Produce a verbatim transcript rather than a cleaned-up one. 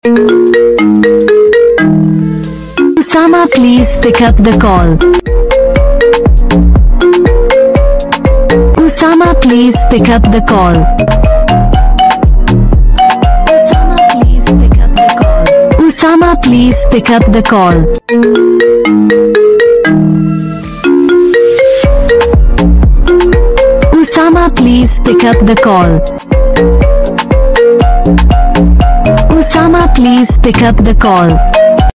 Usama, please pick up the call. Usama, please pick up the call. Usama, please pick up the call. Usama, please pick up the call. Usama, please pick up the call. Usama, please pick up the call.